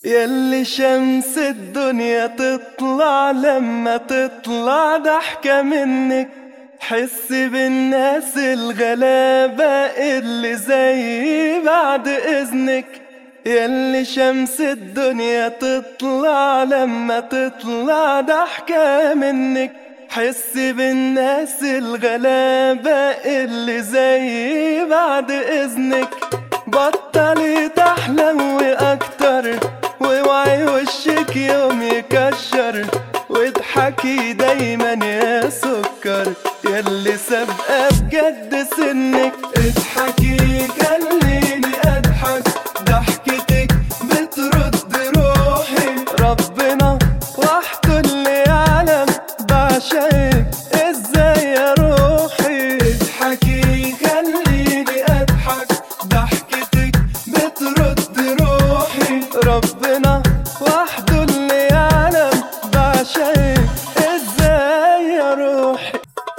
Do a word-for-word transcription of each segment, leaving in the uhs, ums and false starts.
ياللي شمس الدنيا تطلع لما تطلع ضحكة منك. حس بالناس الغلابة اللي زي بعد إذنك. ياللي شمس الدنيا تطلع لما تطلع ضحكة منك. حس بالناس الغلابة اللي زي بعد إذنك. بطلي تحلوي أكتر واوعي وشك يوم يكشر، واضحكي دايما يا سكر ياللي سابقة بجد سنك. اضحكي خليني اضحك، ضحكتك بترد روحي. ربنا وحده اللي يعلم بعشقك ازاي يا روحي. اضحكي خليني اضحك، ضحكتك بترد روحي. ربنا وحده اللي يعلم بعشقك ازاي يا روحي.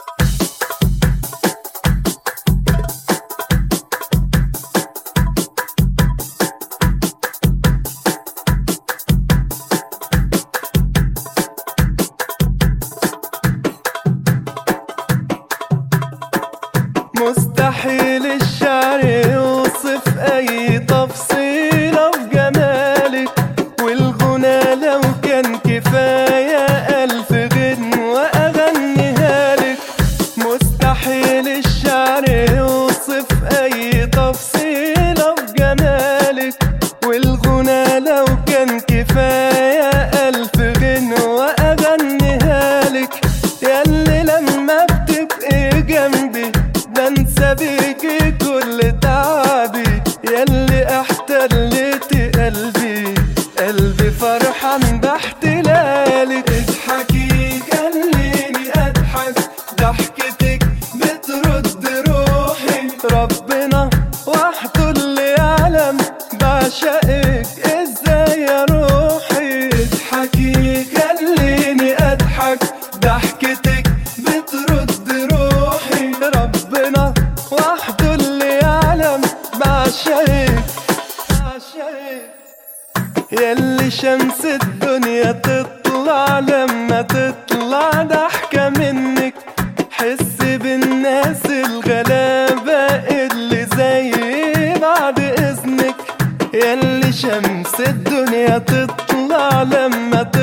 مستحيل الشعر يوصف اي تفصيلة في جمالك، والغنى لو كان كفاية الف غنوة اغنيها لك. مستحيل الشعر يوصف اي تفصيلة في جمالك، والغنى لو كان كفاية الف غنوة اغنيها لك. ياللي لما بتبقي جنبي بنسى بيكي كل تعبي، ياللي احتلتي قلبي قلبي فرحان باحتلالك. اضحكي خليني اضحك، ضحكتك بترد روحي. ربنا وحده اللي يعلم بعشقك ازاي يا روحي. اضحكي خليني اضحك، ضحكتك بترد روحي. ربنا وحده اللي يعلم بعشقك بعشقك. ياللي شمس الدنيا تطلع لما تطلع ضحكة منك. حس بالناس الغلابة اللي زي بعد إذنك. ياللي شمس الدنيا تطلع لما تطلع